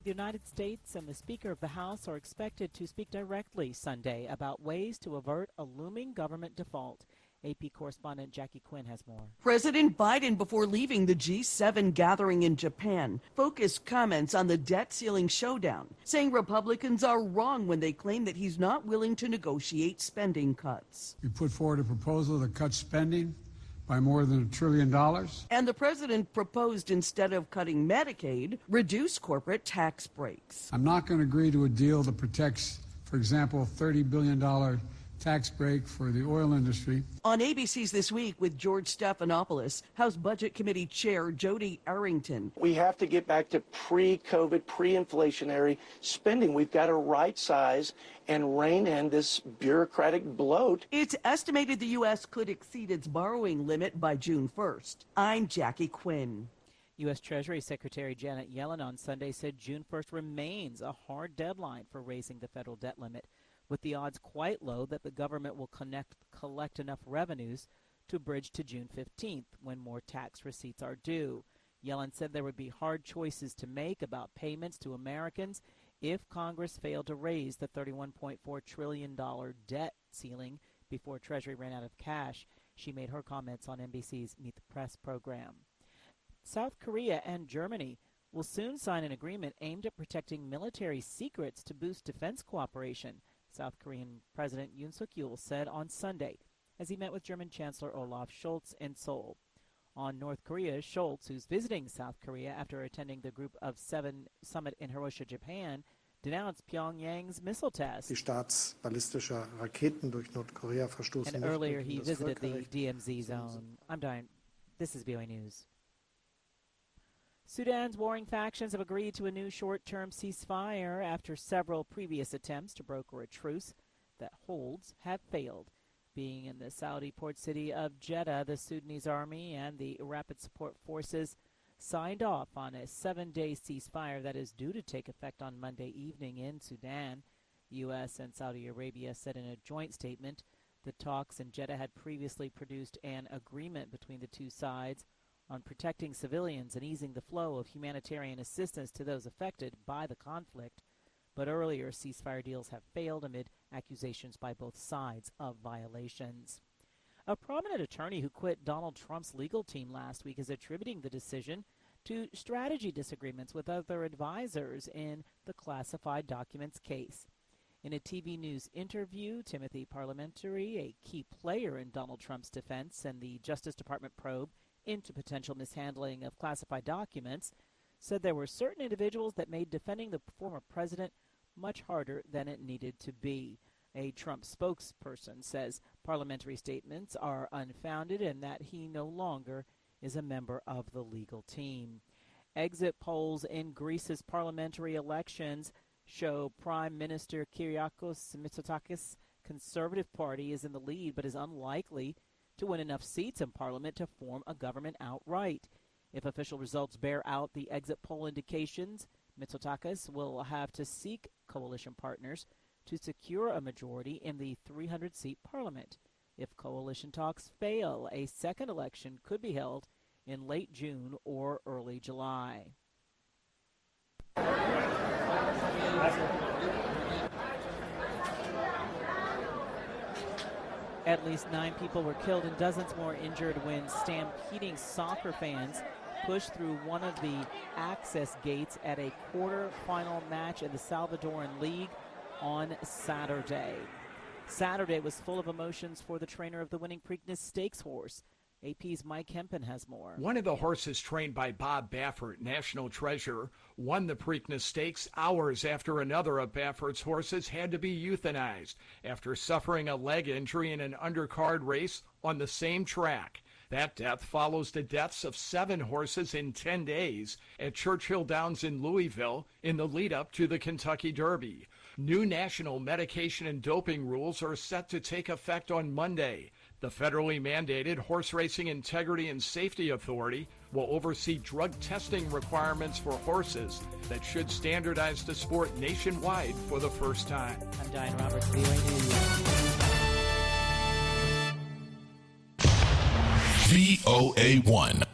The United States and the Speaker of the House are expected to speak directly Sunday about ways to avert a looming government default. AP correspondent Jackie Quinn has more. President Biden, before leaving the G7 gathering in Japan, focused comments on the debt ceiling showdown, saying Republicans are wrong when they claim that he's not willing to negotiate spending cuts. We put forward a proposal to cut spending by more than $1 trillion. And the president proposed, instead of cutting Medicaid, reduce corporate tax breaks. I'm not going to agree to a deal that protects, for example, $30 billion tax break for the oil industry. On ABC's This Week with George Stephanopoulos, House Budget Committee Chair Jody Arrington. We have to get back to pre-COVID, pre-inflationary spending. We've got to right size and rein in this bureaucratic bloat. It's estimated the U.S. could exceed its borrowing limit by June 1st. I'm Jackie Quinn. U.S. Treasury Secretary Janet Yellen on Sunday said June 1st remains a hard deadline for raising the federal debt limit, with the odds quite low that the government will collect enough revenues to bridge to June 15th, when more tax receipts are due. Yellen said there would be hard choices to make about payments to Americans if Congress failed to raise the $31.4 trillion debt ceiling before Treasury ran out of cash. She made her comments on NBC's Meet the Press program. South Korea and Germany will soon sign an agreement aimed at protecting military secrets to boost defense cooperation, South Korean President Yoon Suk-yeol said on Sunday as he met with German Chancellor Olaf Scholz in Seoul. On North Korea, Scholz, who's visiting South Korea after attending the Group of Seven summit in Hiroshima, Japan, denounced Pyongyang's missile test. And earlier he visited the DMZ zone. I'm dying. This is VOA News. Sudan's warring factions have agreed to a new short-term ceasefire after several previous attempts to broker a truce that holds have failed. Being in the Saudi port city of Jeddah, the Sudanese army and the Rapid Support Forces signed off on a 7-day ceasefire that is due to take effect on Monday evening in Sudan. The U.S. and Saudi Arabia said in a joint statement the talks in Jeddah had previously produced an agreement between the two sides on protecting civilians and easing the flow of humanitarian assistance to those affected by the conflict. But earlier ceasefire deals have failed amid accusations by both sides of violations. A prominent attorney who quit Donald Trump's legal team last week is attributing the decision to strategy disagreements with other advisors in the classified documents case. In a TV News interview, Timothy Parliamentary, a key player in Donald Trump's defense and the Justice Department probe into potential mishandling of classified documents, said there were certain individuals that made defending the former president much harder than it needed to be. A Trump spokesperson says parliamentary statements are unfounded and that he no longer is a member of the legal team. Exit polls in Greece's parliamentary elections show Prime Minister Kyriakos Mitsotakis' Conservative Party is in the lead but is unlikely to win enough seats in Parliament to form a government outright. If official results bear out the exit poll indications, Mitsotakis will have to seek coalition partners to secure a majority in the 300-seat Parliament. If coalition talks fail, a second election could be held in late June or early July. At least 9 people were killed and dozens more injured when stampeding soccer fans pushed through one of the access gates at a quarter-final match in the Salvadoran League on Saturday. Saturday was full of emotions for the trainer of the winning Preakness Stakes horse. AP's Mike Hempen has more. One of the horses trained by Bob Baffert, national treasure, won the Preakness Stakes hours after another of Baffert's horses had to be euthanized after suffering a leg injury in an undercard race on the same track. That death follows the deaths of 7 horses in 10 days at Churchill Downs in Louisville in the lead-up to the Kentucky Derby. New national medication and doping rules are set to take effect on Monday. The federally mandated Horse Racing Integrity and Safety Authority will oversee drug testing requirements for horses that should standardize the sport nationwide for the first time. I'm Diane Roberts, VOA News. VOA1